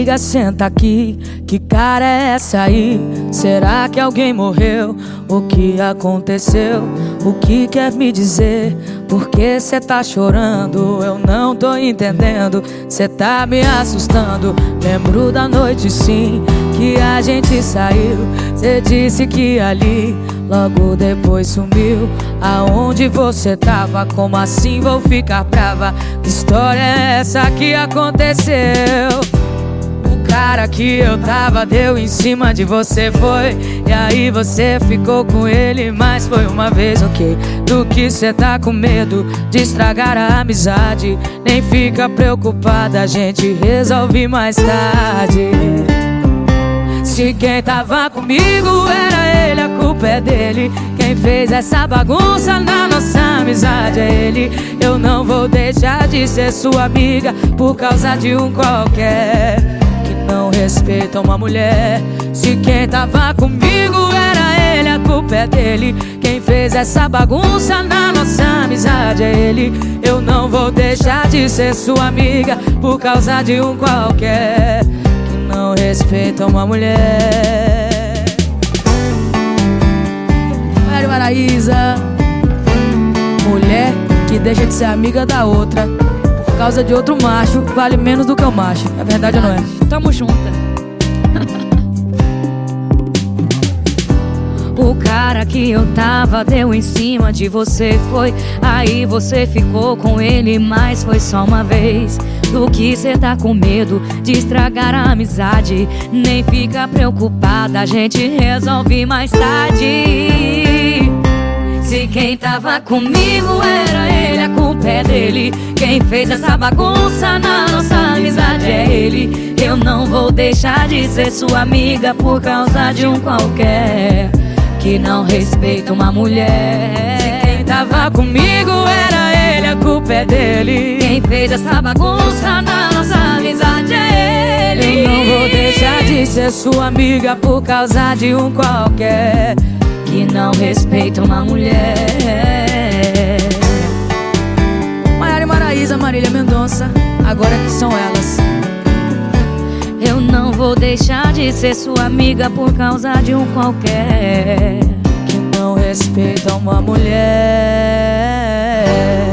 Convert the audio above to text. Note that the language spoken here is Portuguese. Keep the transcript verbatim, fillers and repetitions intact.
amiga, senta aqui. Que cara é essa aí? Será que alguém morreu? O que aconteceu? O que quer me dizer? Por que cê tá chorando? Eu não tô entendendo. Cê tá me assustando. Lembro da noite sim que a gente saiu. Cê disse que ali logo depois sumiu. Aonde você tava? Como assim vou ficar brava? Que história é essa que aconteceu? O cara que eu tava deu em cima de você, foi. E aí você ficou com ele, mas foi uma vez, ok? Do que cê tá com medo de estragar a amizade? Nem fica preocupada, a gente resolve mais tarde. Se quem tava comigo era ele, a culpa é dele. Quem fez essa bagunça na nossa amizade é ele. Eu não vou deixar de ser sua amiga por causa de um qualquer que não respeita uma mulher. Se quem tava comigo era ele, a culpa é dele. Quem fez essa bagunça na nossa amizade é ele. Eu não vou deixar de ser sua amiga por causa de um qualquer não respeita uma mulher. Mário Maraíza. Mulher que deixa de ser amiga da outra por causa de outro macho vale menos do que o macho. É verdade ou não é? Tamo junta. O cara que eu tava deu em cima de você, foi. Aí você ficou com ele, mas foi só uma vez. Do que cê tá com medo de estragar a amizade? Nem fica preocupada, a gente resolve mais tarde. Se quem tava comigo era ele, a culpa é dele. Quem fez essa bagunça na nossa amizade é ele. Eu não vou deixar de ser sua amiga por causa de um qualquer que não respeita uma mulher. Se quem tava comigo era ele, a culpa é dele. Quem fez essa bagunça na nossa amizade é ele. Eu não vou deixar de ser sua amiga por causa de um qualquer que não respeita uma mulher. Maiara e Maraíza, Marília Mendonça, agora que são elas. Eu não vou deixar de ser sua amiga por causa de um qualquer que não respeita uma mulher.